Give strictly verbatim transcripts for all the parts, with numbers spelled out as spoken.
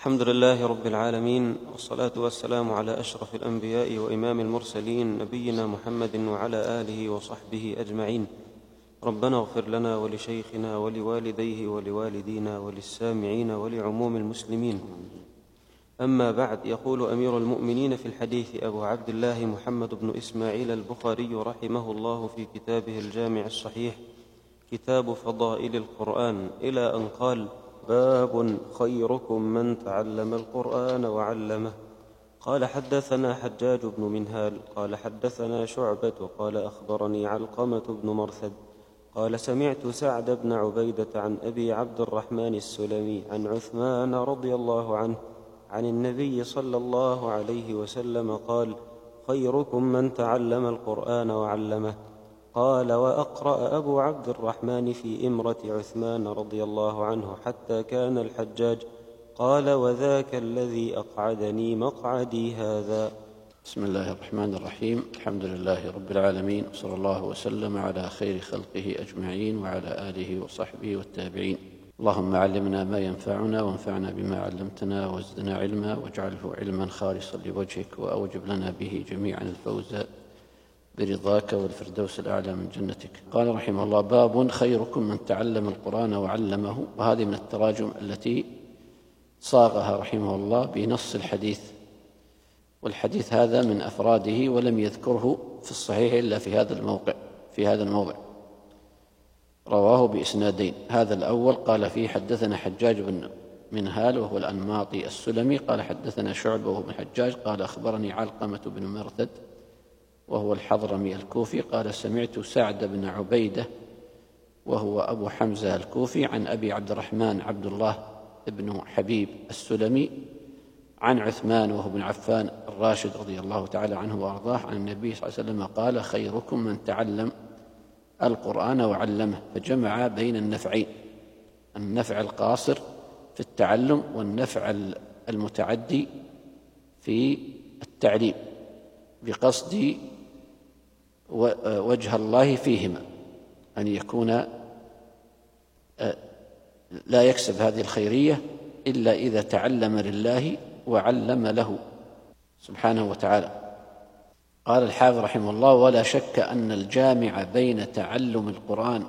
الحمد لله رب العالمين، والصلاة والسلام على أشرف الأنبياء وإمام المرسلين، نبينا محمد وعلى آله وصحبه أجمعين. ربنا اغفر لنا ولشيخنا ولوالديه ولوالدينا وللسامعين ولعموم المسلمين. أما بعد، يقول أمير المؤمنين في الحديث أبو عبد الله محمد بن إسماعيل البخاري رحمه الله في كتابه الجامع الصحيح، كتاب فضائل القرآن، إلى أن قال: باب خيركم من تعلم القرآن وعلمه. قال: حدثنا حجاج بن منهال قال حدثنا شعبة قال أخبرني علقمة بن مرثد قال سمعت سعد بن عبيدة عن أبي عبد الرحمن السلمي عن عثمان رضي الله عنه عن النبي صلى الله عليه وسلم قال: خيركم من تعلم القرآن وعلمه. قال: وأقرأ أبو عبد الرحمن في إمرة عثمان رضي الله عنه حتى كان الحجاج. قال: وذاك الذي أقعدني مقعدي هذا. بسم الله الرحمن الرحيم. الحمد لله رب العالمين، وصلى الله وسلم على خير خلقه أجمعين وعلى آله وصحبه والتابعين. اللهم علمنا ما ينفعنا وانفعنا بما علمتنا وزدنا علما، واجعله علما خالصا لوجهك، وأوجب لنا به جميعا الفوز برضاك والفردوس الأعلى من جنتك. قال رحمه الله: باب خيركم من تعلم القرآن وعلمه. وهذه من التراجم التي صاغها رحمه الله بنص الحديث، والحديث هذا من أفراده ولم يذكره في الصحيح إلا في هذا الموقع في هذا الموضع. رواه بإسنادين. هذا الأول قال فيه: حدثنا حجاج بن منهال وهو الأنماطي السلمي قال حدثنا شعبة وهو بن حجاج قال أخبرني علقمة بن مرثد وهو الحضرمي الكوفي قال سمعت سعد بن عبيدة وهو أبو حمزة الكوفي عن أبي عبد الرحمن عبد الله بن حبيب السلمي عن عثمان وهو بن عفان الراشد رضي الله تعالى عنه وأرضاه عن النبي صلى الله عليه وسلم قال: خيركم من تعلم القرآن وعلمه. فجمع بين النفعين: النفع القاصر في التعلم والنفع المتعدي في التعليم، بقصد وجه الله فيهما، أن يكون لا يكسب هذه الخيرية إلا إذا تعلم لله وعلم له سبحانه وتعالى. قال الحافظ رحمه الله: ولا شك أن الجامع بين تعلم القرآن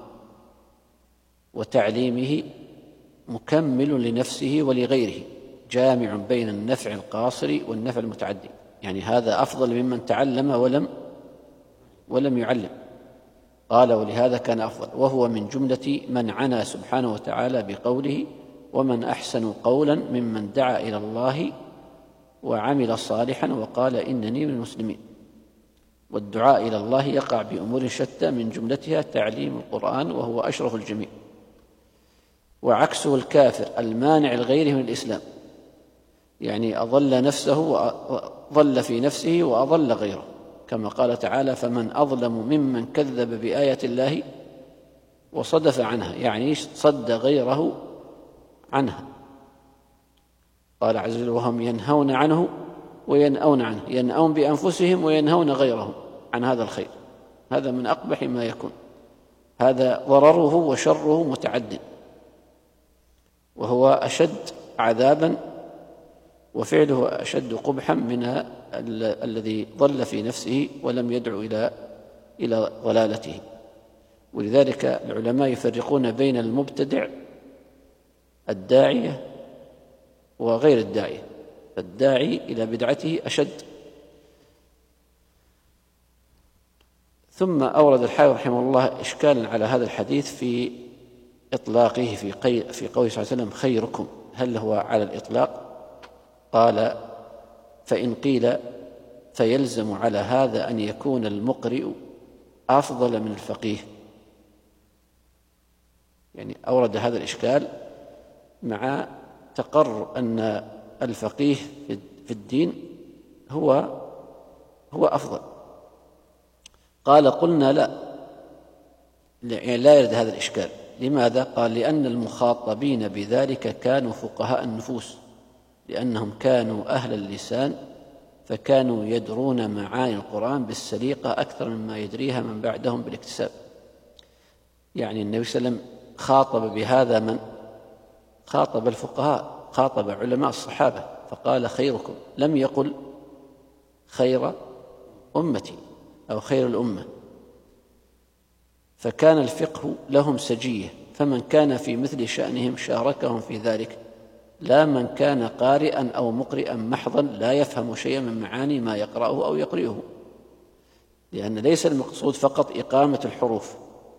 وتعليمه مكمل لنفسه ولغيره، جامع بين النفع القاصر والنفع المتعدي، يعني هذا أفضل ممن تعلم ولم ولم يعلم. قال: ولهذا كان أفضل، وهو من جملة من عنى سبحانه وتعالى بقوله: ومن أحسن قولا ممن دعا إلى الله وعمل صالحا وقال إنني من المسلمين. والدعاء إلى الله يقع بأمور شتى، من جملتها تعليم القرآن وهو أشرف الجميع. وعكسه الكافر المانع لغيره من الإسلام، يعني أضل نفسه وضل في نفسه وأضل غيره، كما قال تعالى: فمن أظلم ممن كذب بآية الله وصدف عنها، يعني صد غيره عنها. قال عز وجل: وهم ينهون عنه وينأون عنه، ينأون بأنفسهم وينهون غيرهم عن هذا الخير. هذا من أقبح ما يكون، هذا ضرره وشره متعد، وهو أشد عذابا وفعله أشد قبحا من الذي ضل في نفسه ولم يدعو إلى إلى ضلالته. ولذلك العلماء يفرقون بين المبتدع الداعية وغير الداعية، فالداعي إلى بدعته أشد. ثم أورد الحافظ رحمه الله إشكالا على هذا الحديث في إطلاقه في في قوله صلى الله عليه وسلم: خيركم، هل هو على الإطلاق؟ قال: فإن قيل فيلزم على هذا أن يكون المقرئ أفضل من الفقيه. يعني أورد هذا الإشكال مع تقرر أن الفقيه في الدين هو هو أفضل. قال: قلنا لا، يعني لا يرد هذا الإشكال. لماذا؟ قال: لأن المخاطبين بذلك كانوا فقهاء النفوس، لأنهم كانوا أهل اللسان، فكانوا يدرون معاني القرآن بالسليقة أكثر مما يدريها من بعدهم بالاكتساب. يعني النبي صلى الله عليه وسلم خاطب بهذا من خاطب الفقهاء، خاطب علماء الصحابة فقال خيركم، لم يقل خير أمتي أو خير الأمة، فكان الفقه لهم سجية، فمن كان في مثل شأنهم شاركهم في ذلك، لا من كان قارئا أو مقرئا محضا لا يفهم شيئا من معاني ما يقرأه أو يقرئه، لأن ليس المقصود فقط إقامة الحروف.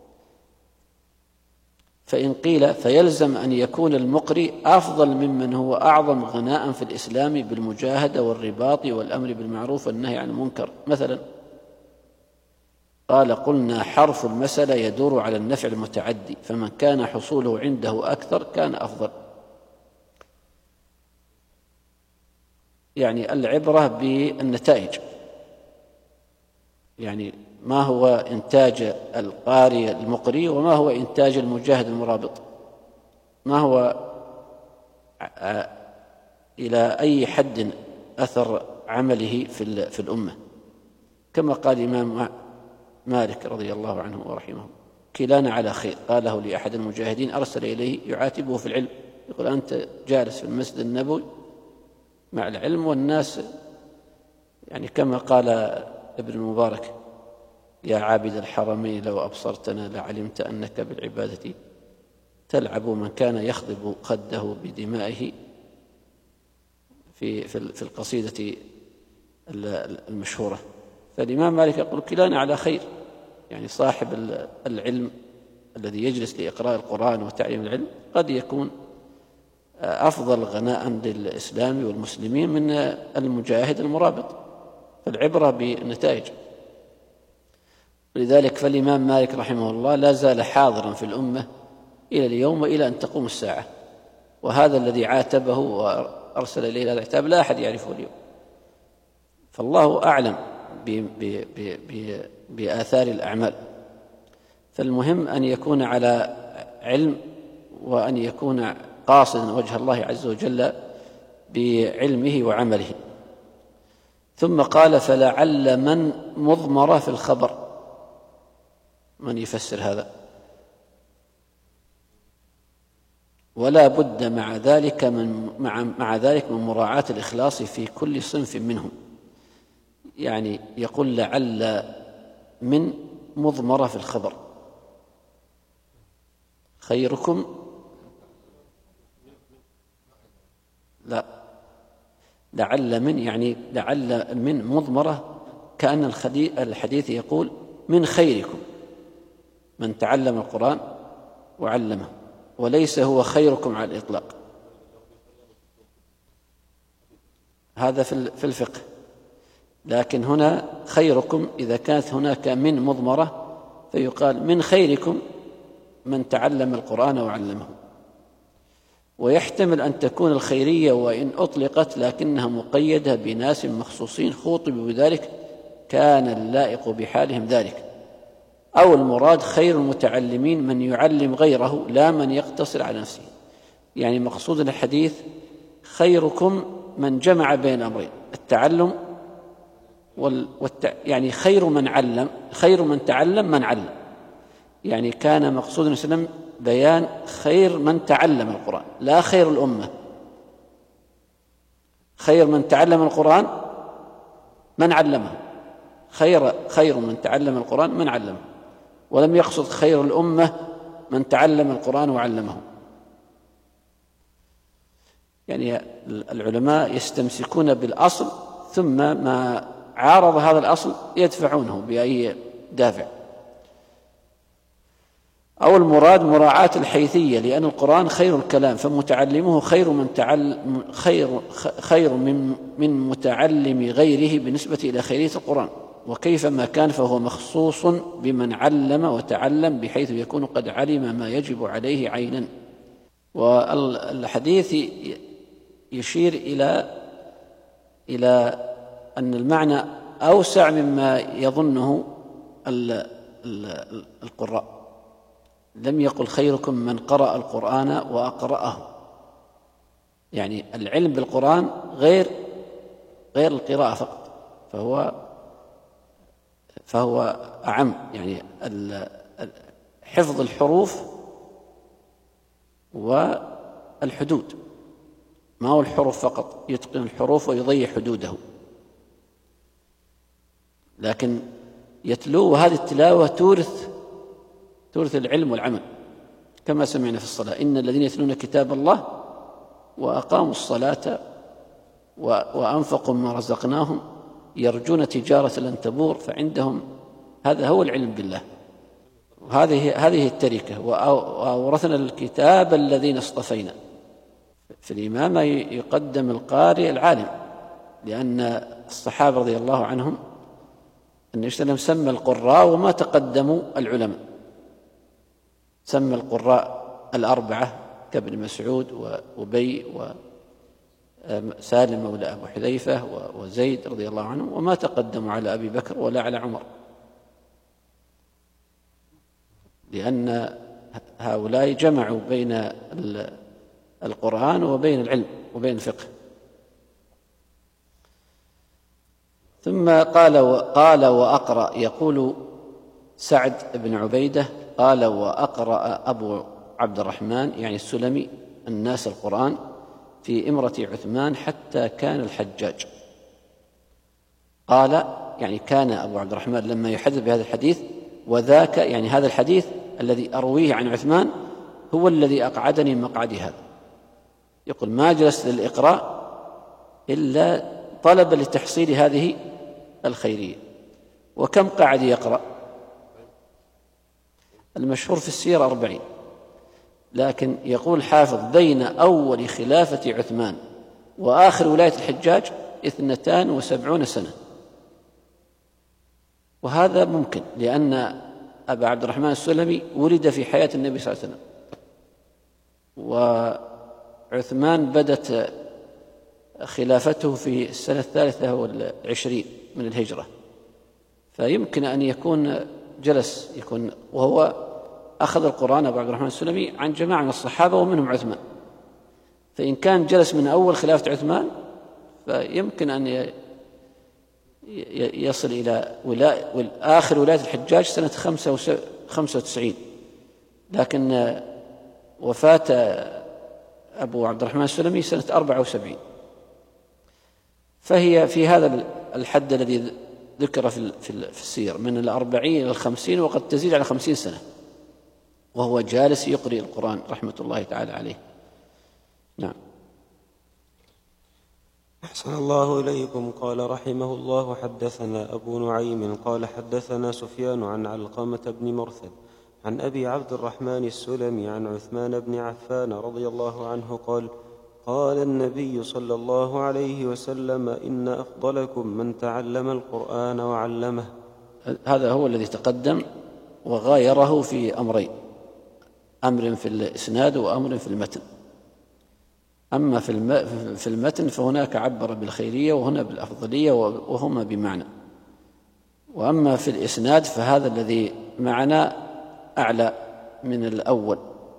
فإن قيل فيلزم أن يكون المقرئ أفضل ممن هو أعظم غناء في الإسلام بالمجاهدة والرباط والأمر بالمعروف والنهي عن المنكر. مثلا قال قلنا حرف المسألة يدور على النفع المتعدي، فمن كان حصوله عنده أكثر كان أفضل. يعني العبرة بالنتائج، يعني ما هو إنتاج القارئ المقري وما هو إنتاج المجاهد المرابط، ما هو إلى أي حد أثر عمله في في الأمة. كما قال الإمام مالك رضي الله عنه ورحمه كلانا على خير، قاله لأحد المجاهدين أرسل إليه يعاتبه في العلم، يقول أنت جالس في المسجد النبوي مع العلم والناس، يعني كما قال ابن المبارك يا عابد الحرمين لو أبصرتنا لعلمت أنك بالعبادة تلعب، من كان يخضب خده بدمائه في في القصيدة المشهورة. فالإمام مالك يقول كلانا على خير، يعني صاحب العلم الذي يجلس لإقراء القرآن وتعليم العلم قد يكون أفضل غناء للإسلام والمسلمين من المجاهد المرابط، فالعبرة بالنتائج. لذلك فالإمام مالك رحمه الله لا زال حاضرا في الأمة إلى اليوم وإلى أن تقوم الساعة، وهذا الذي عاتبه وأرسل إليه هذا العتاب لا أحد يعرفه اليوم. فالله أعلم بآثار الأعمال. فالمهم أن يكون على علم وأن يكون قاصدا وجه الله عز وجل بعلمه وعمله. ثم قال فلعل من مضمر في الخبر، من يفسر هذا؟ ولا بد مع ذلك من مع, مع ذلك من مراعاة الإخلاص في كل صنف منهم. يعني يقول لعل من مضمرة في الخبر، خيركم لا لعل من يعني لعل من مضمرة، كأن الحديث يقول من خيركم من تعلم القرآن وعلمه، وليس هو خيركم على الإطلاق. هذا في الفقه. لكن هنا خيركم إذا كانت هناك من مضمرة فيقال من خيركم من تعلم القرآن وعلمه. ويحتمل أن تكون الخيرية وإن أطلقت لكنها مقيدة بناس مخصوصين خوطبوا بذلك كان اللائق بحالهم ذلك، أو المراد خير المتعلمين من يعلم غيره لا من يقتصر على نفسه. يعني مقصود الحديث خيركم من جمع بين أمرين، التعلم وال... والت... يعني خير من علم، خير من تعلم من علم. يعني كان مقصود النبي صلى الله عليه وسلم بيان خير من تعلم القرآن لا خير الأمة. خير من تعلم القرآن من علمه، خير خير من تعلم القرآن من علمه، ولم يقصد خير الأمة من تعلم القرآن وعلمه. يعني العلماء يستمسكون بالأصل ثم ما عارض هذا الأصل يدفعونه بأي دافع. أو المراد مراعاة الحيثية، لأن القرآن خير الكلام فمتعلمه خير من تعلم خير خير من من متعلم غيره بالنسبة إلى خيرية القرآن، وكيفما كان فهو مخصوص بمن علم وتعلم بحيث يكون قد علم ما يجب عليه عينا. والحديث يشير إلى إلى أن المعنى أوسع مما يظنه القراء. لم يقل خيركم من قرأ القرآن وأقرأه، يعني العلم بالقرآن غير غير القراءة فقط، فهو فهو أعم. يعني حفظ الحروف والحدود ما هو الحروف فقط، يتقن الحروف ويضيع حدوده، لكن يتلو، وهذه التلاوة تورث تورث العلم والعمل، كما سمعنا في الصلاة: إن الذين يتلون كتاب الله وأقاموا الصلاة وأنفقوا مما رزقناهم يرجون تجارة لن تبور. فعندهم هذا هو العلم بالله، وهذه هذه التركة. وأورثنا الكتاب الذين اصطفينا. في الإمامة يقدم القارئ العالم، لأن الصحابة رضي الله عنهم النبي صلى الله عليه وسلم سمى القراء وما تقدموا العلماء، سمى القراء الأربعة كابن مسعود وأبي وسالم مولى أبو حذيفة وزيد رضي الله عنهم، وما تقدموا على أبي بكر ولا على عمر، لأن هؤلاء جمعوا بين القرآن وبين العلم وبين الفقه. ثم قال قال وأقرأ، يقول سعد بن عبيدة: قال وأقرأ أبو عبد الرحمن يعني السلمي الناس القرآن في إمرة عثمان حتى كان الحجاج. قال يعني كان أبو عبد الرحمن لما يحدث بهذا الحديث، وذاك يعني هذا الحديث الذي أرويه عن عثمان هو الذي أقعدني مقعدي هذا. يقول: ما جلست للإقراء إلا طلبا لتحصيل هذه الخيرية. وكم قعد يقرأ؟ المشهور في السيرة أربعين، لكن يقول حافظ: بين أول خلافة عثمان وآخر ولاية الحجاج اثنتان وسبعون سنة. وهذا ممكن، لأن أبا عبد الرحمن السلمي ولد في حياة النبي صلى الله عليه وسلم، وعثمان بدت خلافته في السنة الثالثة والعشرين من الهجرة، فيمكن أن يكون جلس يكون وهو أخذ القرآن أبو عبد الرحمن السلمي عن جماعة من الصحابة ومنهم عثمان، فإن كان جلس من أول خلافة عثمان فيمكن أن يصل إلى ولاء آخر ولاية الحجاج سنة خمسة وتسعين، لكن وفاة أبو عبد الرحمن السلمي سنة أربعة وسبعين، فهي في هذا الحد الذي ذكر في السير من الأربعين إلى الخمسين، وقد تزيد على خمسين سنة وهو جالس يقرئ القرآن رحمة الله تعالى عليه. نعم. أحسن الله إليكم. قال رحمه الله: حدثنا أبو نعيم قال حدثنا سفيان عن علقمة بن مرثد عن أبي عبد الرحمن السلمي عن عثمان بن عفان رضي الله عنه قال: قال النبي صلى الله عليه وسلم: إن أفضلكم من تعلم القرآن وعلمه. هذا هو الذي تقدم، وغايره في أمرين: أمر في الإسناد وأمر في المتن. أما في المتن فهناك عبر بالخيرية وهنا بالأفضلية، وهما بمعنى. وأما في الإسناد فهذا الذي معنا أعلى من الأول،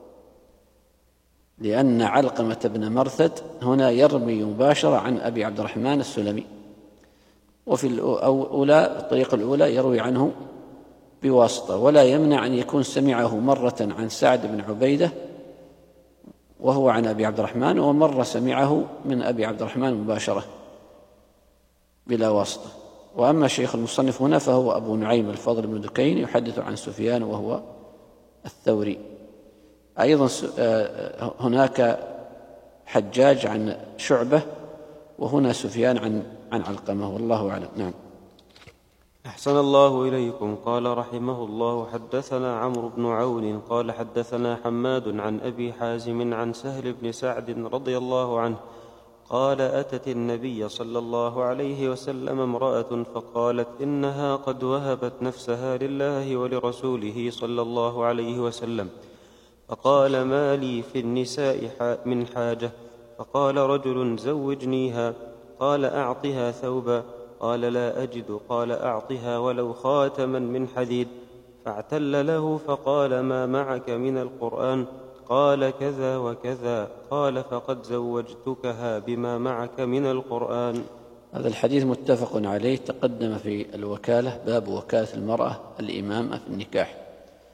لأن علقمة بن مرثد هنا يرمي مباشرة عن أبي عبد الرحمن السلمي، وفي الأولى الطريقة الأولى يروي عنه بواسطة، ولا يمنع أن يكون سمعه مرة عن سعد بن عبيدة وهو عن أبي عبد الرحمن، ومرة سمعه من أبي عبد الرحمن مباشرة بلا واسطة. وأما الشيخ المصنف هنا فهو أبو نعيم الفضل بن دكين يحدث عن سفيان وهو الثوري. أيضا هناك حجاج عن شعبة، وهنا سفيان عن عن علقمة، والله أعلم. نعم. أحسن الله إليكم. قال رحمه الله: حدثنا عمرو بن عون قال حدثنا حماد عن أبي حازم عن سهل بن سعد رضي الله عنه قال: أتت النبي صلى الله عليه وسلم امرأة فقالت: إنها قد وهبت نفسها لله ولرسوله صلى الله عليه وسلم. فقال: ما لي في النساء من حاجة؟ فقال رجل: زوجنيها. قال: أعطها ثوبا. قال: لا أجد. قال: أعطها ولو خاتما من حديد. فاعتل له فقال: ما معك من القرآن؟ قال: كذا وكذا. قال: فقد زوجتكها بما معك من القرآن. هذا الحديث متفق عليه، تقدم في الوكالة، باب وكالة المرأة الإمامة في النكاح.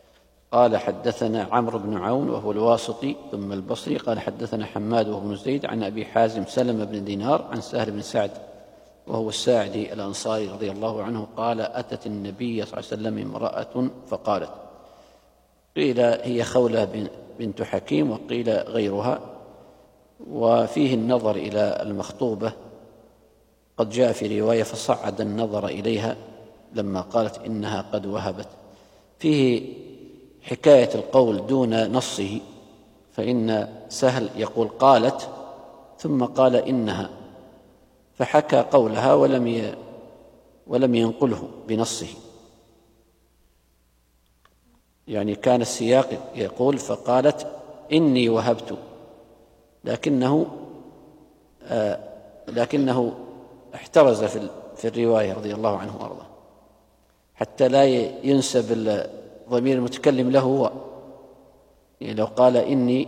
قال حدثنا عمرو بن عون وهو الواسطي ثم البصري قال حدثنا حماد وابن زيد عن أبي حازم سلمة بن دينار عن سهل بن سعد وهو الساعدي الأنصاري رضي الله عنه قال أتت النبي صلى الله عليه وسلم امرأة فقالت، قيل هي خولة بنت حكيم وقيل غيرها، وفيه النظر إلى المخطوبة، قد جاء في رواية فصعد النظر إليها لما قالت إنها قد وهبت، فيه حكاية القول دون نصه، فإن سهل يقول قالت ثم قال إنها، فحكى قولها ولم ولم ينقله بنصه، يعني كان السياق يقول فقالت إني وهبت، لكنه آه لكنه احترز في في الرواية رضي الله عنه وارضاه حتى لا ينسب الضمير المتكلم له هو، يعني لو قال إني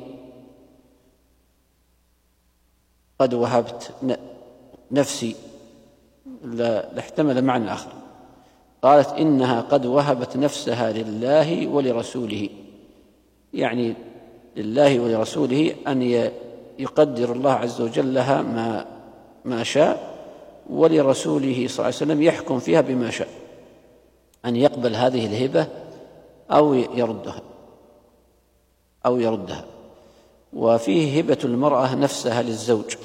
قد وهبت نفسي لاحتمل معنى آخر. قالت إنها قد وهبت نفسها لله ولرسوله، يعني لله ولرسوله أن يقدر الله عز وجل لها ما ما شاء، ولرسوله صلى الله عليه وسلم يحكم فيها بما شاء، أن يقبل هذه الهبة أو يردها أو يردها. وفيه هبة المرأة نفسها للزوج،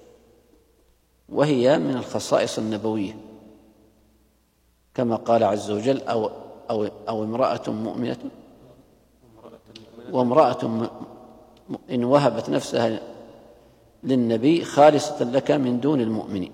وهي من الخصائص النبوية كما قال عز وجل أو, أو, أو امرأة مؤمنة وامرأة إن وهبت نفسها للنبي خالصة لك من دون المؤمنين،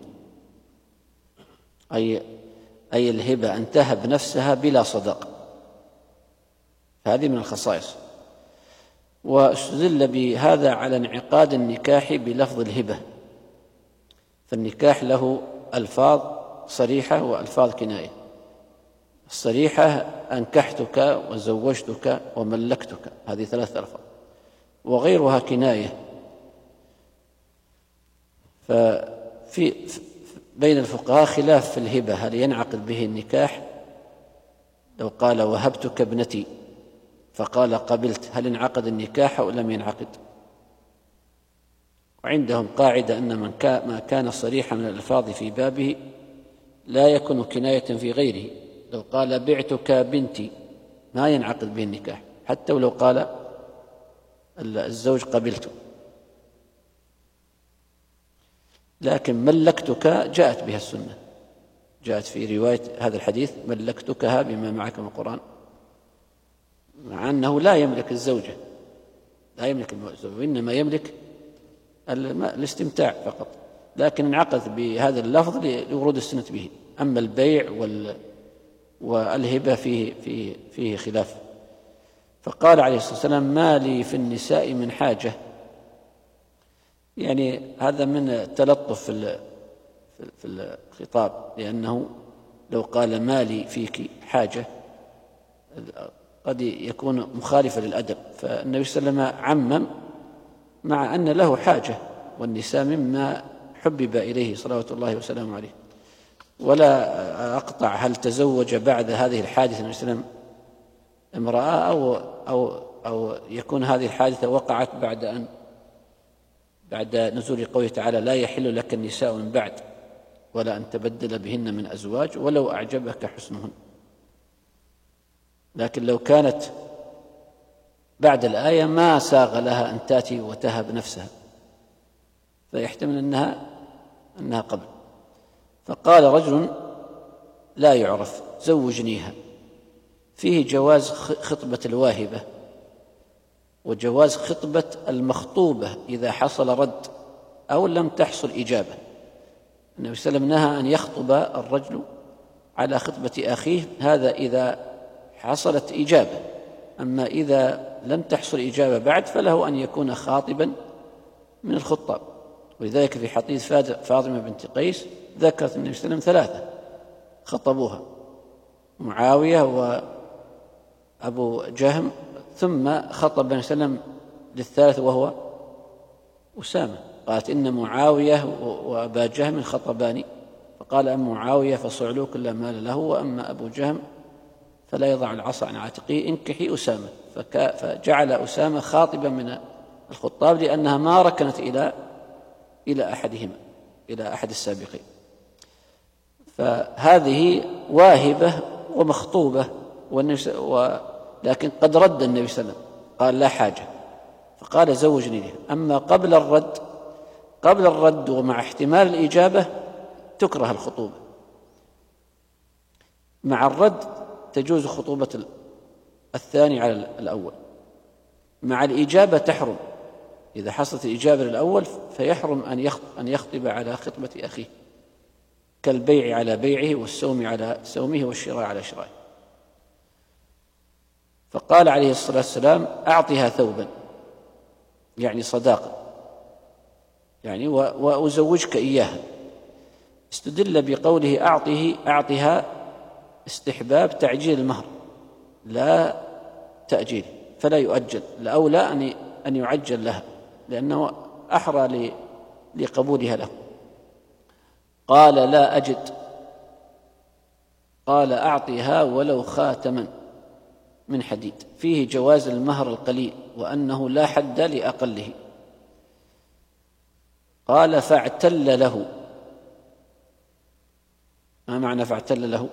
أي, أي الهبة أن تهب نفسها بلا صداق، هذه من الخصائص. واستدل بهذا على انعقاد النكاح بلفظ الهبة، فالنكاح له ألفاظ صريحة وألفاظ كناية. الصريحة أنكحتك وزوجتك وملكتك، هذه ثلاث ألفاظ، وغيرها كناية. ففي بين الفقهاء خلاف في الهبة، هل ينعقد به النكاح؟ لو قال وهبتك ابنتي فقال قبلت، هل انعقد النكاح أو لم ينعقد؟ وعندهم قاعدة أن من ما كان صريحا من الألفاظ في بابه لا يكون كناية في غيره. لو قال بعتك بنتي ما ينعقد به النكاح، حتى ولو قال الزوج قبلت. لكن ملكتك جاءت بها السنة، جاءت في رواية هذا الحديث ملكتكها بما معك من القرآن، مع أنه لا يملك الزوجة، لا يملك الزوجة، وإنما يملك الاستمتاع فقط، لكن انعقد بهذا اللفظ لورود السنة به. أما البيع والهبة فيه, فيه, فيه خلاف. فقال عليه الصلاة والسلام ما لي في النساء من حاجة، يعني هذا من التلطف في في الخطاب، لأنه لو قال ما لي فيك حاجة قد يكون مخالفا للأدب، فالنبي صلى الله عليه وسلم عمم مع أن له حاجة، والنساء مما حبب إليه صلوات الله وسلامه عليه. ولا أقطع هل تزوج بعد هذه الحادثة النبي صلى الله عليه وسلم امرأة أو, أو, أو يكون هذه الحادثة وقعت بعد أن بعد نزول قوله تعالى لا يحل لك النساء من بعد ولا أن تبدل بهن من أزواج ولو أعجبك حسنهن. لكن لو كانت بعد الآية ما ساغ لها أن تأتي وتهب نفسها، فيحتمل أنها أنها قبل. فقال رجل لا يعرف زوجنيها، فيه جواز خطبة الواهبة وجواز خطبة المخطوبة إذا حصل رد أو لم تحصل إجابة. النبي صلى الله عليه وسلم نهى أن يخطب الرجل على خطبة أخيه، هذا إذا حصلت إجابة، أما إذا لم تحصل إجابة بعد فله أن يكون خاطبا من الخطاب. ولذلك في حديث فاطمة بنت قيس ذكرت النبي صلى الله عليه وسلم ثلاثة خطبوها، معاوية وأبو جهم، ثم خطب النبي صلى الله عليه وسلم للثالث وهو أسامة، قالت إن معاوية وأبا جهم خطباني، فقال أما معاوية فصعلوك لا مال له، وأما أبو جهم فلا يضع العصا عن عاتقه انكحي أسامة. فجعل أسامة خاطبا من الخطاب لأنها ما ركنت إلى إلى أحدهما إلى أحد السابقين. فهذه واهبة ومخطوبة، ولكن قد رد النبي صلى الله عليه وسلم قال لا حاجة، فقال زوجني لها. أما قبل الرد قبل الرد ومع احتمال الإجابة تكره الخطوبة، مع الرد تجوز خطوبة الثاني على الأول، مع الإجابة تحرم. إذا حصلت الإجابة للأول فيحرم أن يخطب على خطبة أخيه، كالبيع على بيعه والسوم على سومه والشراء على شرائه. فقال عليه الصلاة والسلام أعطها ثوبا، يعني صداقة، يعني وأزوجك إياها. استدل بقوله أعطه أعطها استحباب تعجيل المهر لا تأجيل، فلا يؤجل، الأولى أن أن يعجل لها لأنه أحرى لقبولها له. قال لا أجد، قال أعطها ولو خاتما من حديد، فيه جواز المهر القليل وأنه لا حد لأقله. قال فاعتل له. ما معنى فاعتل له؟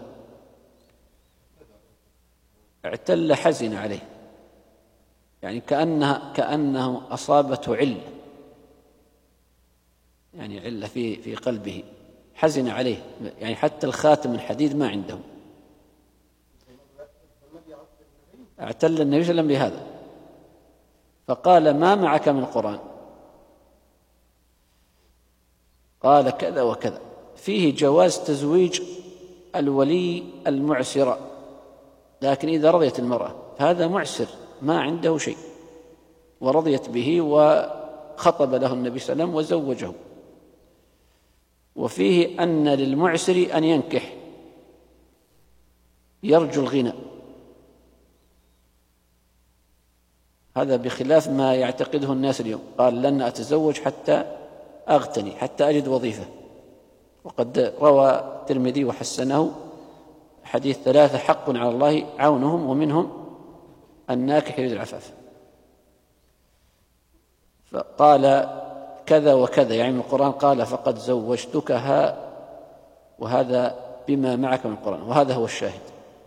اعتل حزن عليه، يعني كأنها كأنه أصابته علة، يعني علة في في قلبه، حزن عليه، يعني حتى الخاتم من حديد ما عنده. اعتل النبي صلى الله عليه وسلم بهذا، فقال ما معك من القرآن؟ قال كذا وكذا. فيه جواز تزويج الولي المعسر، لكن إذا رضيت المرأة، هذا معسر ما عنده شيء ورضيت به وخطب له النبي صلى الله عليه وسلم وزوجه. وفيه أن للمعسر أن ينكح يرجو الغنى، هذا بخلاف ما يعتقده الناس اليوم. قال لن أتزوج حتى أغتني، حتى أجد وظيفة. وقد روى الترمذي وحسنه حديث ثلاثة حق على الله عونهم ومنهم الناكح يريد العفاف. فقال كذا وكذا، يعني من القرآن، قال فقد زوجتكها، وهذا بما معك من القرآن، وهذا هو الشاهد.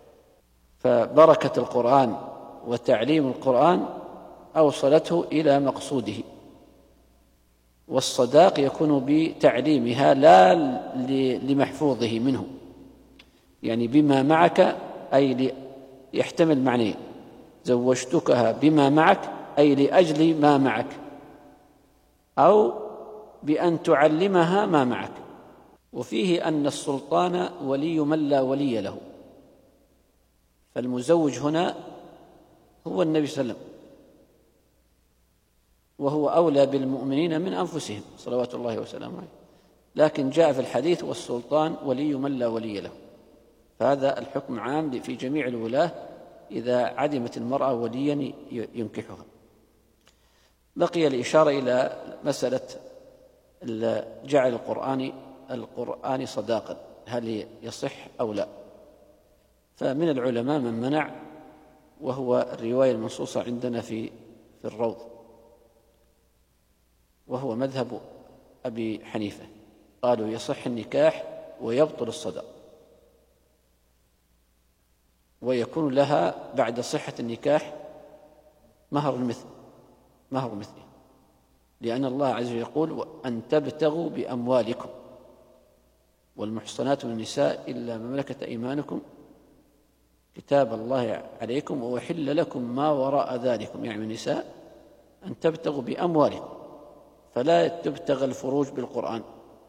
فبركة القرآن وتعليم القرآن أوصلته إلى مقصوده، والصداق يكون بتعليمها لا لمحفوظه منه، يعني بما معك أي يحتمل معنيين، زوجتكها بما معك أي لأجل ما معك، أو بأن تعلمها ما معك. وفيه أن السلطان ولي من لا ولي له، فالمزوج هنا هو النبي صلى الله عليه وسلم، وهو أولى بالمؤمنين من أنفسهم صلوات الله وسلامه عليه. لكن جاء في الحديث والسلطان ولي من لا ولي له، فهذا الحكم عام في جميع الولاة إذا عدمت المرأة وليا ينكحها. بقي الإشارة إلى مسألة جعل القرآن القرآن صداقا، هل يصح أو لا؟ فمن العلماء من منع، وهو الرواية المنصوصة عندنا في في الروض، وهو مذهب أبي حنيفة. قالوا يصح النكاح ويبطل الصداق، ويكون لها بعد صحة النكاح مهر المثل مهر مثله، لأن الله عز وجل يقول أن تبتغوا بأموالكم، والمحصنات من النساء إلا ما ملكت أيمانكم كتاب الله عليكم وأحل لكم ما وراء ذلكم، يعني من النساء أن تبتغوا بأموالكم، فلا تبتغى الفروج بالقرآن.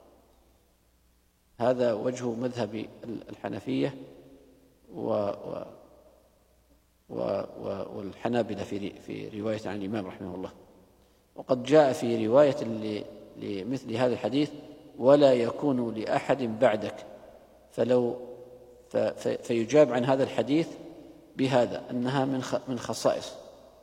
هذا وجه مذهب الحنفية و و و والحنابلة في في رواية عن الإمام رحمه الله. وقد جاء في رواية لمثل هذا الحديث ولا يكون لأحد بعدك، فلو فيجاب عن هذا الحديث بهذا أنها من من خصائص.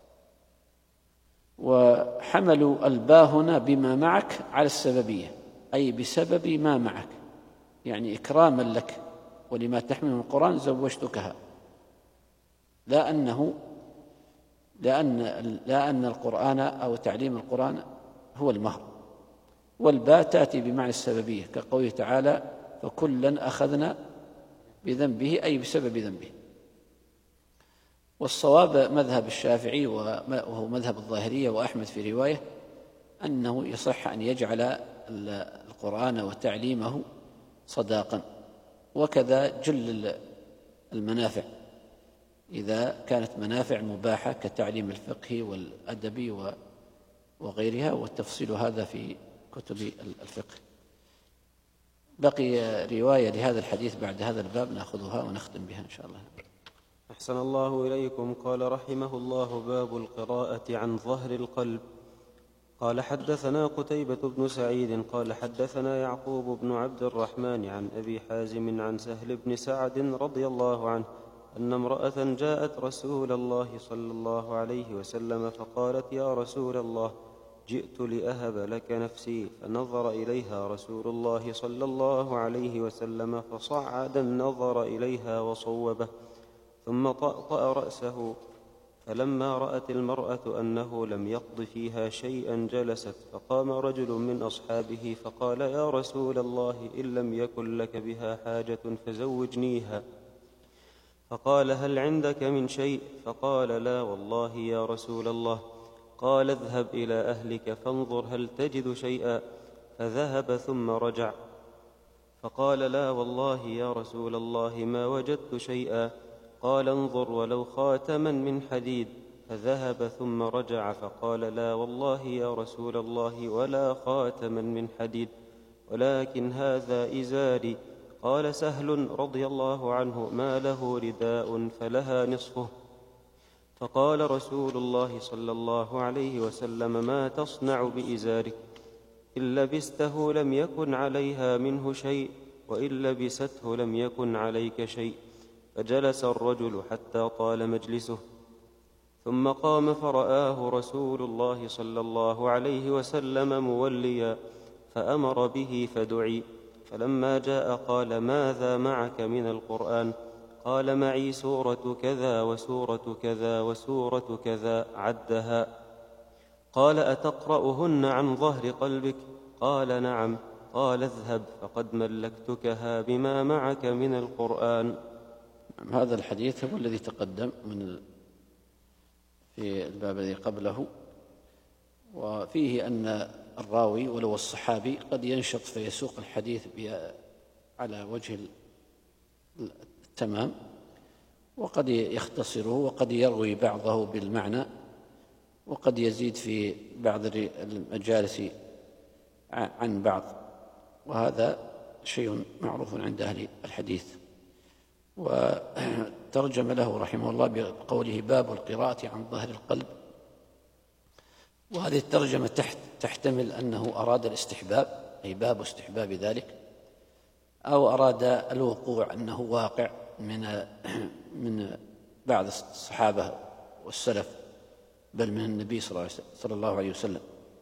وحملوا الباء هنا بما معك على السببية، أي بسبب ما معك، يعني إكراما لك ولما تحمل من القرآن زوجتكها، لا أنه لأن لأن القرآن أو تعليم القرآن هو المهر، والباء تأتي بمعنى السببية كقوله تعالى فكلا أخذنا بذنبه أي بسبب ذنبه. والصواب مذهب الشافعي وهو مذهب الظاهرية وأحمد في رواية أنه يصح أن يجعل القرآن وتعليمه صداقا، وكذا جل المنافع إذا كانت منافع مباحة كتعليم الفقه والأدب وغيرها، والتفصيل هذا في كتب الفقه. بقي رواية لهذا الحديث بعد هذا الباب نأخذها ونختم بها إن شاء الله. أحسن الله إليكم. قال رحمه الله: باب القراءة عن ظهر القلب. قال حدثنا قتيبة بن سعيد قال حدثنا يعقوب بن عبد الرحمن عن أبي حازم عن سهل بن سعد رضي الله عنه أن امرأة جاءت رسول الله صلى الله عليه وسلم فقالت: يا رسول الله، جئت لأهب لك نفسي. فنظر إليها رسول الله صلى الله عليه وسلم فصعد النظر إليها وصوبه، ثم طأطأ رأسه. فلما رأت المرأة أنه لم يقض فيها شيئا جلست، فقام رجل من أصحابه فقال: يا رسول الله، إن لم يكن لك بها حاجة فزوجنيها. فقال: هل عندك من شيء؟ فقال: لا والله يا رسول الله. قال: اذهب إلى أهلك فانظر هل تجد شيئا. فذهب ثم رجع فقال: لا والله يا رسول الله ما وجدت شيئا. قال: انظر ولو خاتما من حديد. فذهب ثم رجع فقال: لا والله يا رسول الله ولا خاتما من حديد، ولكن هذا إزاري. قال سهل رضي الله عنه: ما له رداء فلها نصفه. فقال رسول الله صلى الله عليه وسلم: ما تصنع بإزارك؟ إن لبسته لم يكن عليها منه شيء، وإن لبسته لم يكن عليك شيء. فجلس الرجل حتى طال مجلسه، ثم قام فرآه رسول الله صلى الله عليه وسلم موليا، فأمر به فدعي. فلما جاء قال: ماذا معك من القرآن؟ قال: معي سورة كذا وسورة كذا وسورة كذا، عدها. قال: أتقرأهن عن ظهر قلبك؟ قال: نعم. قال: اذهب فقد ملكتكها بما معك من القرآن. هذا الحديث هو الذي تقدم من في الباب الذي قبله، وفيه أن الراوي ولو الصحابي قد ينشط فيسوق الحديث على وجه التمام، وقد يختصره، وقد يروي بعضه بالمعنى، وقد يزيد في بعض المجالس عن بعض، وهذا شيء معروف عند أهل الحديث. وترجم له رحمه الله بقوله: باب القراءة عن ظهر القلب. وهذه الترجمة تحت تحتمل أنه أراد الاستحباب، أي باب استحباب ذلك، أو أراد الوقوع أنه واقع من من بعض الصحابة والسلف، بل من النبي صلى الله عليه وسلم.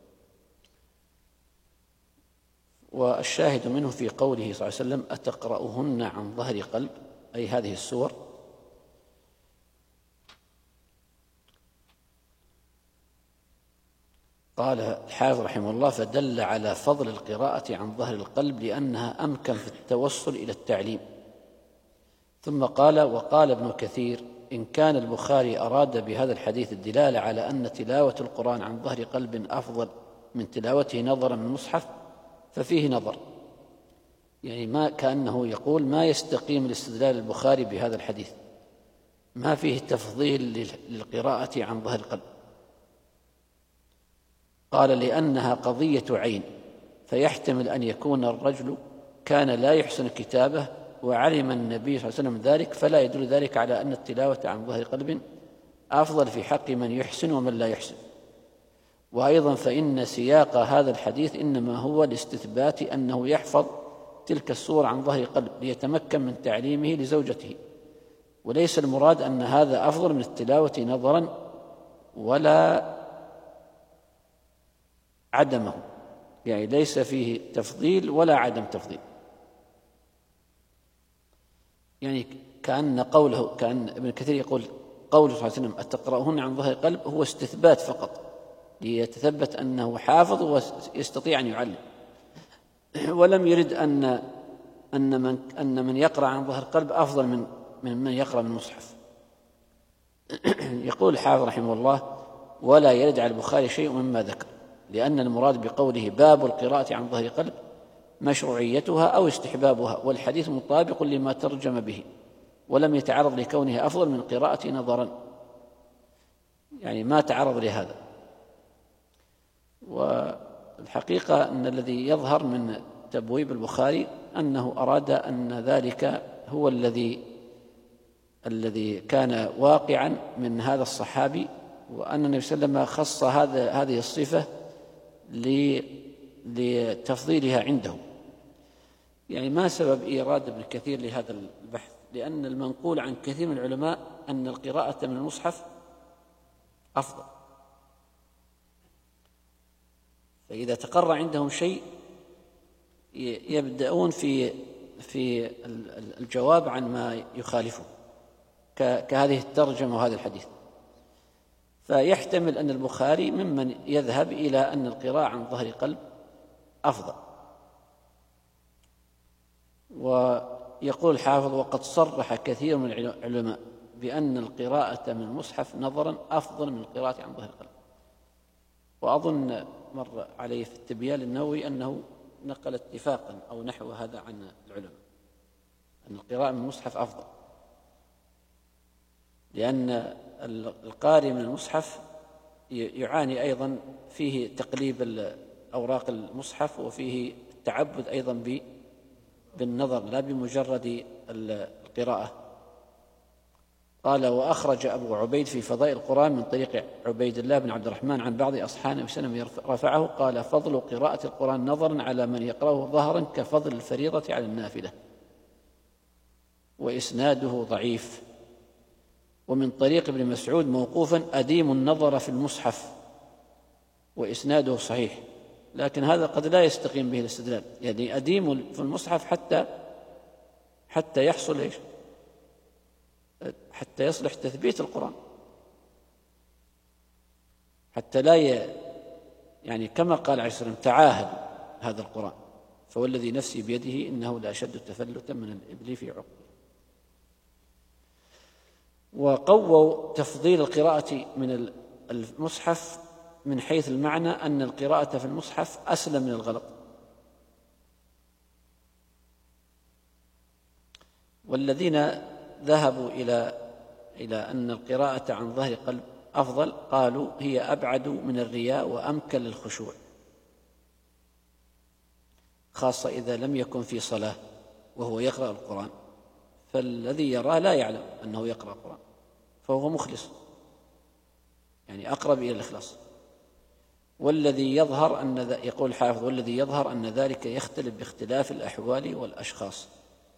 والشاهد منه في قوله صلى الله عليه وسلم: أتقرأهن عن ظهر قلب، أي هذه السور. قال الحافظ رحمه الله: فدل على فضل القراءة عن ظهر القلب لأنها أمكن في التوصل إلى التعليم. ثم قال: وقال ابن كثير: إن كان البخاري أراد بهذا الحديث الدلالة على أن تلاوة القرآن عن ظهر قلب أفضل من تلاوته نظرا من المصحف ففيه نظر، يعني ما كأنه يقول ما يستقيم الاستدلال البخاري بهذا الحديث، ما فيه تفضيل للقراءة عن ظهر القلب. قال: لأنها قضية عين، فيحتمل أن يكون الرجل كان لا يحسن الكتابة وعلم النبي صلى الله عليه وسلم ذلك، فلا يدل ذلك على أن التلاوة عن ظهر قلب أفضل في حق من يحسن ومن لا يحسن. وأيضا فإن سياق هذا الحديث إنما هو لاستثبات أنه يحفظ تلك السور عن ظهر قلب ليتمكن من تعليمه لزوجته، وليس المراد أن هذا أفضل من التلاوة نظرا ولا عدمه، يعني ليس فيه تفضيل ولا عدم تفضيل. يعني كأن قوله كأن ابن كثير يقول قول صلى الله عليه وسلم أتقرأهن عن ظهر قلب هو استثبات فقط ليتثبت أنه حافظ ويستطيع أن يعلم، ولم يرد أن أن من أن من يقرأ عن ظهر قلب أفضل من من من يقرأ من المصحف. يقول الحافظ رحمه الله: ولا يرد على البخاري شيء مما ذكر، لأن المراد بقوله باب القراءة عن ظهر قلب مشروعيتها أو استحبابها، والحديث مطابق لما ترجم به، ولم يتعرض لكونه أفضل من قراءة نظرا، يعني ما تعرض لهذا. والحقيقة أن الذي يظهر من تبويب البخاري أنه أراد أن ذلك هو الذي الذي كان واقعا من هذا الصحابي، وأن النبي صلى الله عليه وسلم خص هذا هذه الصفة لتفضيلها عنده. يعني ما سبب إيراد ابن كثير لهذا البحث؟ لأن المنقول عن كثير من العلماء أن القراءة من المصحف أفضل، فإذا تقرر عندهم شيء يبدأون في في الجواب عن ما يخالفه، كهذه الترجمة وهذا الحديث. فيحتمل أن البخاري ممن يذهب إلى أن القراءة عن ظهر قلب أفضل. ويقول الحافظ: وقد صرح كثير من العلماء بأن القراءة من المصحف نظرا أفضل من القراءة عن ظهر قلب. وأظن مر عليه في التبيان النووي أنه نقل اتفاقا أو نحو هذا عن العلماء، أن القراءة من المصحف أفضل، لأن القارئ من المصحف يعاني أيضا فيه تقليب أوراق المصحف، وفيه التعبد أيضا بالنظر لا بمجرد القراءة. قال: وأخرج أبو عبيد في فضائل القرآن من طريق عبيد الله بن عبد الرحمن عن بعض أصحاب النبي صلى الله عليه وسلم رفعه، قال: فضل قراءة القرآن نظرا على من يقرأه ظهرا كفضل الفريضة على النافلة، وإسناده ضعيف. ومن طريق ابن مسعود موقوفا: أديم النظر في المصحف، وإسناده صحيح، لكن هذا قد لا يستقيم به الاستدلال. يعني أديم في المصحف حتى حتى يحصل إيش؟ حتى يصلح تثبيت القرآن، حتى لا ي... يعني كما قال عليه الصلاة والسلام: تعاهد هذا القرآن، فوالذي نفسي بيده إنه لأشد تفلتا من الإبل في عقبه. وقووا تفضيل القراءة من المصحف من حيث المعنى أن القراءة في المصحف أسلم من الغلط. والذين ذهبوا إلى إلى أن القراءة عن ظهر قلب أفضل قالوا: هي أبعد من الرياء وأمكن للخشوع، خاصة إذا لم يكن في صلاة وهو يقرأ القرآن، فالذي يراه لا يعلم أنه يقرأ القرآن، فهو مخلص، يعني أقرب إلى الإخلاص. والذي يظهر أن يقول الحافظ: والذي يظهر أن ذلك يختلف باختلاف الأحوال والأشخاص.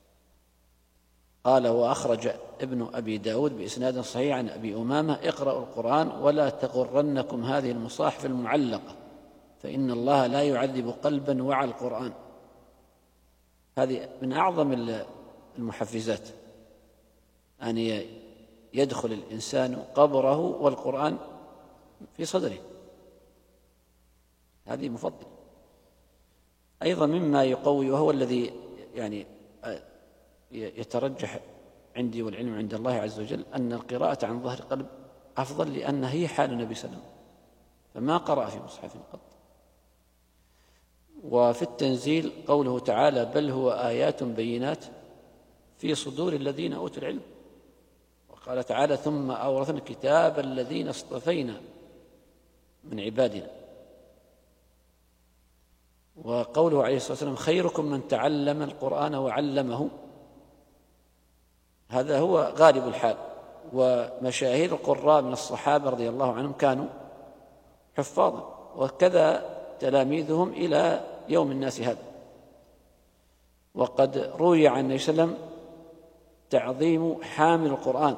قال: وأخرج ابن أبي داود بإسناد صحيح عن أبي أمامة: اقرأوا القرآن ولا تغرنكم هذه المصاحف المعلقة، فإن الله لا يعذب قلبا وعى القرآن. هذه من أعظم المحفزات، أن يدخل الإنسان قبره والقرآن في صدره، هذه مفضل. أيضا مما يقوي، وهو الذي يعني يترجح عندي والعلم عند الله عز وجل، أن القراءة عن ظهر قلب أفضل، لأن هي حال النبي صلى الله عليه وسلم، فما قرأ في مصحف قط. وفي التنزيل قوله تعالى: بل هو آيات بينات في صدور الذين أوتوا العلم. وقال تعالى: ثم أورثنا الكتاب الذين اصطفينا من عبادنا. وقوله عليه الصلاة والسلام: خيركم من تعلم القرآن وعلمه. هذا هو غالب الحال. ومشاهير القراء من الصحابة رضي الله عنهم كانوا حفاظا، وكذا تلاميذهم إلى يوم الناس هذا. وقد روي عن النبي صلى الله عليه وسلم تعظيم حامل القرآن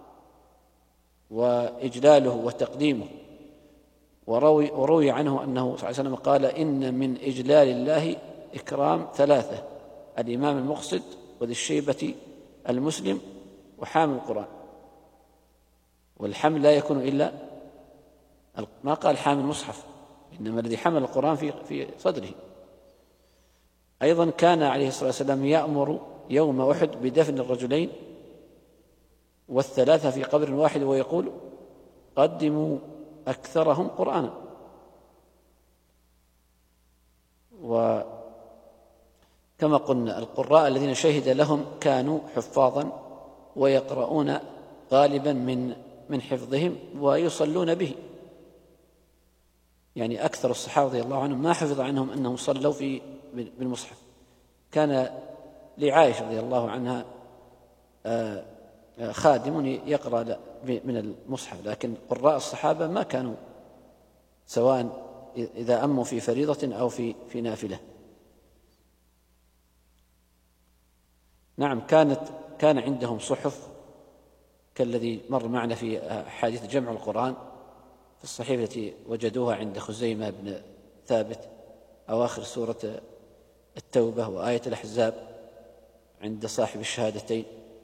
وإجلاله وتقديمه. وروي, وروي عنه أنه صلى الله عليه وسلم قال: إن من إجلال الله إكرام ثلاثة: الإمام المقصد، وذي الشيبة المسلم، وحامل القرآن. والحمل لا يكون إلا، ما قال حامل مصحف، إنما الذي حمل القرآن في في صدره. أيضا كان عليه الصلاة والسلام يأمر يوم أحد بدفن الرجلين والثلاثة في قبر واحد، ويقول قدموا أكثرهم قرآنا. وكما قلنا القراء الذين شهد لهم كانوا حفاظا ويقرؤون غالبا من من حفظهم ويصلون به، يعني أكثر الصحابة رضي الله عنهم ما حفظ عنهم أنهم صلوا في بالمصحف. كان لعائشة رضي الله عنها خادم يقرأ من المصحف، لكن قراء الصحابة ما كانوا، سواء إذا أموا في فريضة أو في في نافلة. نعم، كانت كان عندهم صحف كالذي مر معنا في حادث جمع القرآن في الصحيفة التي وجدوها عند خزيمة بن ثابت، أواخر سورة التوبة وآية الأحزاب عند صاحب الشهادتين.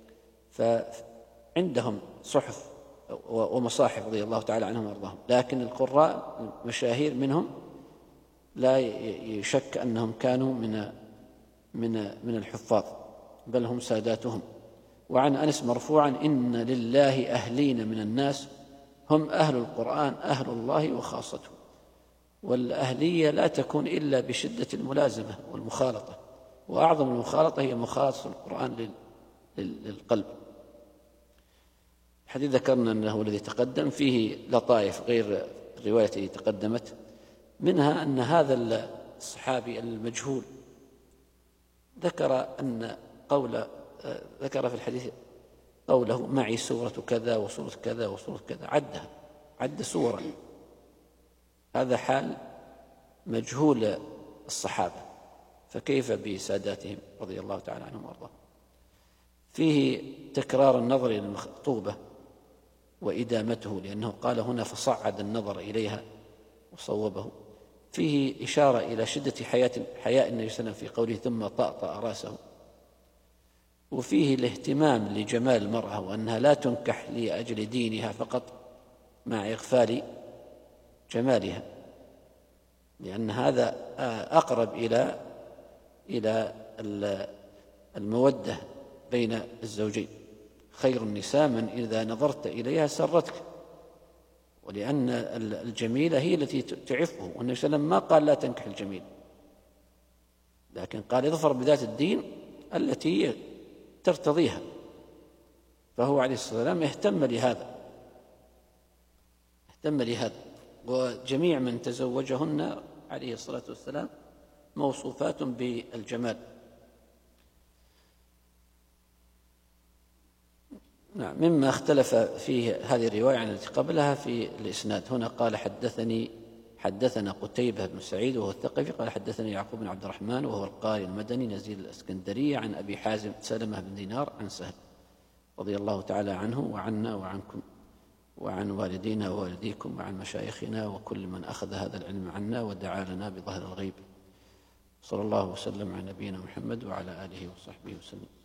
فعندهم صحف ومصاحف رضي الله تعالى عنهم وارضاهم، لكن القراء المشاهير منهم لا يشك أنهم كانوا من من من الحفاظ، بل هم ساداتهم. وعن أنس مرفوعا: إن لله أهلين من الناس هم أهل القرآن أهل الله وخاصته. والأهلية لا تكون إلا بشدة الملازمة والمخالطة، وأعظم المخالطة هي مخالطة القرآن للقلب. الحديث ذكرنا أنه الذي تقدم فيه لطائف غير الرواية التي تقدمت، منها أن هذا الصحابي المجهول ذكر أن قول ذكر في الحديث قوله معي سورة كذا وسورة كذا وسورة كذا، عدها عد سورة. هذا حال مجهول الصحابة، فكيف بساداتهم رضي الله تعالى عنهم وارضاهم. فيه تكرار النظر إلى المخطوبة وإدامته، لأنه قال هنا فصعد النظر إليها وصوبه. فيه إشارة إلى شدة حياة حياء النبي صلى الله عليه وسلم في قوله ثم طأطأ رأسه. وفيه الاهتمام لجمال المرأة، وأنها لا تنكح لأجل دينها فقط مع إغفال جمالها، لأن هذا أقرب إلى إلى المودة بين الزوجين. خير النساء من إذا نظرت إليها سرتك، ولأن الجميلة هي التي تعفه. والنبي صلى الله عليه وسلم ما قال لا تنكح الجميل، لكن قال اظفر بذات الدين التي ترتضيها. فهو عليه الصلاة والسلام اهتم لهذا اهتم لهذا وجميع من تزوجهن عليه الصلاة والسلام موصوفات بالجمال. نعم، مما اختلف فيه هذه الرواية عن التي قبلها في الإسناد. هنا قال حدثني حدثنا قتيبة بن سعيد وهو الثقفي قال حدثني يعقوب بن عبد الرحمن وهو القاري المدني نزيل الإسكندرية عن أبي حازم سلمة بن دينار عن سهل رضي الله تعالى عنه وعنا وعنكم وعن والدينا ووالديكم وعن مشايخنا وكل من أخذ هذا العلم عنا ودعا لنا بظهر الغيب. صلى الله وسلم على نبينا محمد وعلى آله وصحبه وسلم.